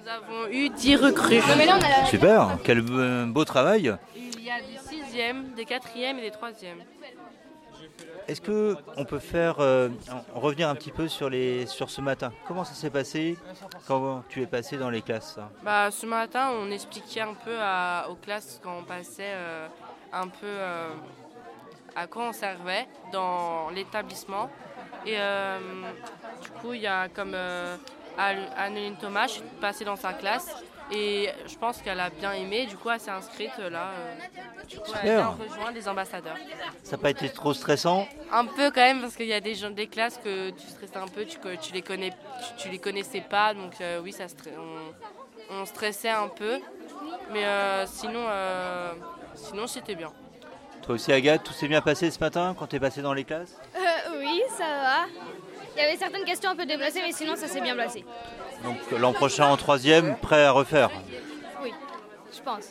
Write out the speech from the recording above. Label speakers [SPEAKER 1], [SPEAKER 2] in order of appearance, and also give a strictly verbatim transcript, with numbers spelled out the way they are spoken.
[SPEAKER 1] avons eu dix recrues.
[SPEAKER 2] Super, quel euh, beau travail.
[SPEAKER 1] Il y a des sixièmes, des quatrièmes et des troisièmes.
[SPEAKER 2] Est-ce qu'on peut faire euh, revenir un petit peu sur, les, sur ce matin? Comment ça s'est passé quand tu es passé dans les classes?
[SPEAKER 1] Bah, ce matin, on expliquait un peu à, aux classes quand on passait euh, un peu euh, à quoi on servait dans l'établissement. Et euh, du coup, il y a comme euh, Anneline Thomas, je suis passée dans sa classe. Et je pense qu'elle a bien aimé, du coup elle s'est inscrite là. Euh, du coup, elle a rejoint les ambassadeurs.
[SPEAKER 2] Ça n'a pas été trop stressant?
[SPEAKER 1] Un peu quand même, parce qu'il y a des gens des classes que tu stressais un peu, tu, tu les connais, tu, tu les connaissais pas, donc euh, oui, ça on, on stressait un peu, mais euh, sinon, euh, sinon c'était bien.
[SPEAKER 2] Toi aussi Agathe, tout s'est bien passé ce matin quand tu es passé dans les classes?
[SPEAKER 3] euh, Oui, ça va. Il y avait certaines questions un peu déplacées, mais sinon ça s'est bien passé.
[SPEAKER 2] Donc l'an prochain en troisième, prêt à refaire?
[SPEAKER 3] Oui, je pense.